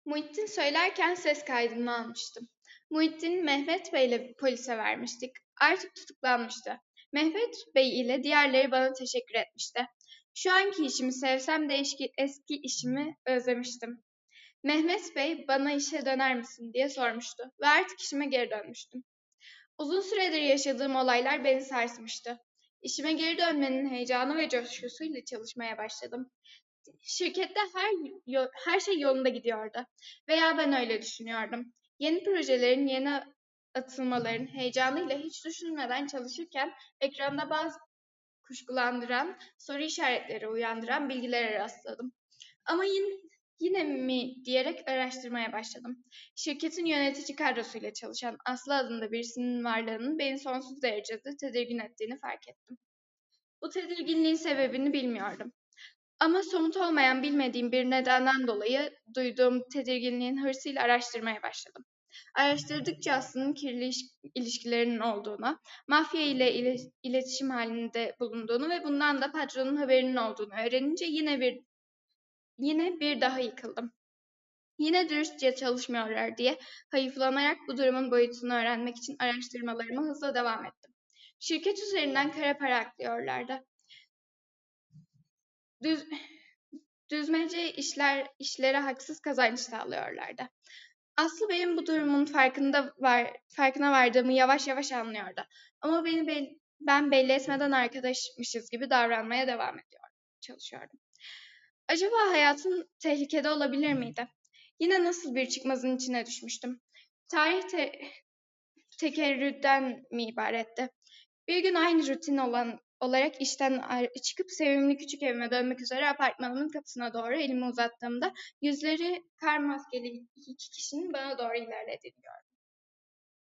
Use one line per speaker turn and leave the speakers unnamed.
Muhittin söylerken ses kaydını almıştım. Muhittin Mehmet Bey'le polise vermiştik. Artık tutuklanmıştı. Mehmet Bey ile diğerleri bana teşekkür etmişti. Şu anki işimi sevsem de eski işimi özlemiştim. Mehmet Bey bana işe döner misin diye sormuştu ve artık işime geri dönmüştüm. Uzun süredir yaşadığım olaylar beni sarsmıştı. İşime geri dönmenin heyecanı ve coşkusuyla çalışmaya başladım. Şirkette her şey yolunda gidiyordu veya ben öyle düşünüyordum. Yeni projelerin, yeni atılmaların heyecanıyla hiç düşünmeden çalışırken ekranda bazı kuşkulandıran, soru işaretleri uyandıran bilgilere rastladım. Ama yine mi diyerek araştırmaya başladım. Şirketin yönetici kadrosuyla çalışan Aslı adında birisinin varlığının beni sonsuz derecede tedirgin ettiğini fark ettim. Bu tedirginliğin sebebini bilmiyordum. Ama somut olmayan bilmediğim bir nedenden dolayı duyduğum tedirginliğin hırsıyla araştırmaya başladım. Araştırdıkça Aslı'nın kirli ilişkilerinin olduğunu, mafya ile iletişim halinde bulunduğunu ve bundan da patronun haberinin olduğunu öğrenince yine bir daha yıkıldım. Yine dürüstçe çalışmıyorlar diye hayıflanarak bu durumun boyutunu öğrenmek için araştırmalarıma hızla devam ettim. Şirket üzerinden kara para aklıyorlardı. Düzmece işlere haksız kazanç sağlıyorlardı. Aslı benim bu durumun farkına vardığımı yavaş yavaş anlıyordu. Ama ben belli etmeden arkadaşmışız gibi davranmaya devam çalışıyordum. Acaba hayatım tehlikede olabilir miydi? Yine nasıl bir çıkmazın içine düşmüştüm. Tarih tekerrürden mi ibaretti? Bir gün aynı rutin olarak işten çıkıp sevimli küçük evime dönmek üzere apartmanımın kapısına doğru elimi uzattığımda yüzleri kar maskeli iki kişinin bana doğru ilerlediğini gördüm.